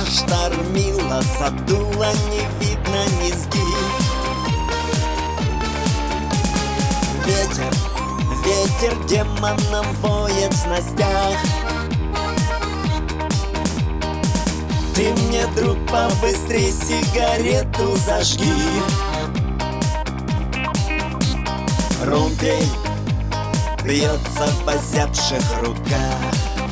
Заштормило, задуло, не видно низги. Ветер, ветер демоном воет в снастях. Ты мне, друг, побыстрей сигарету зажги. Румпель бьется в озябших руках.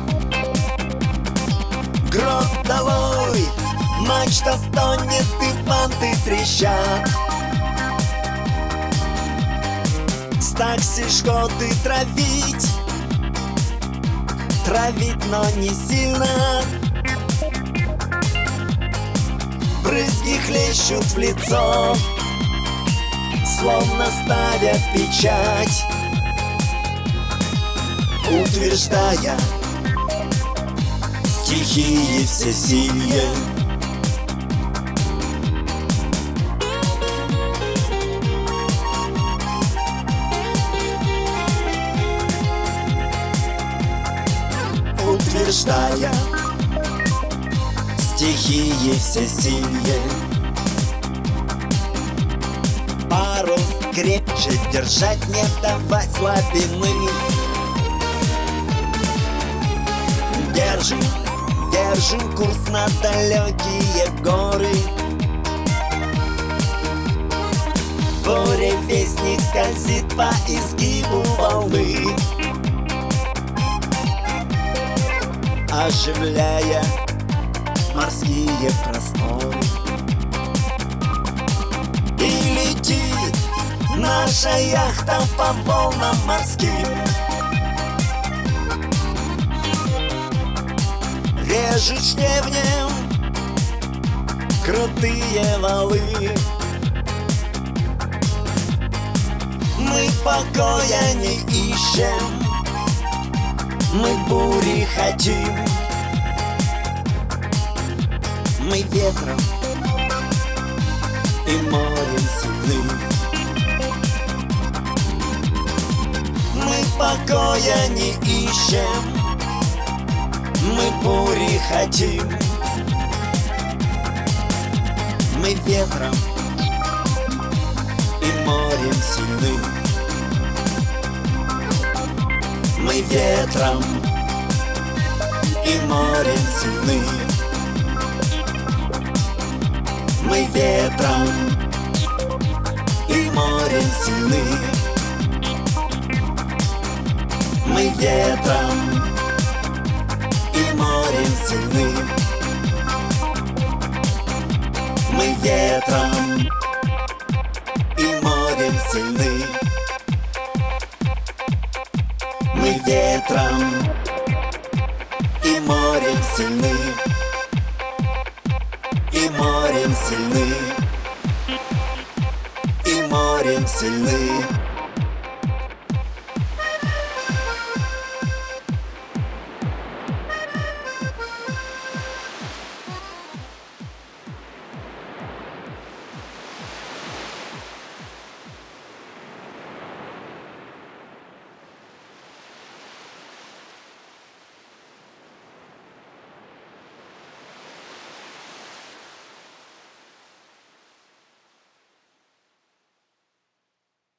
Гроб долой, мачта стонет и банты трещат. Стакси шкоты травить, травить, но не сильно. Брызги хлещут в лицо, словно ставят печать, утверждая стихии всесилье. Утверждая стихии всесилье. Парус крепче держать, не давать слабины. Держим, держим курс на далекие горы. Буревестник скользит по изгибу волны, оживляя морские просторы. И летит наша яхта по волнам морским. Режет щебнем крутые валы. Мы покоя не ищем, мы бури хотим. Мы ветром и морем сильны. Мы покоя не ищем, мы бури хотим. Мы ветром и морем сильны. Мы ветром и морем сильны. Мы ветром и морем сильны. Мы ветром и морем сильны. Мы ветром и морем сильны. Мы ветром и морем сильны. И морем сильны. И морем сильны.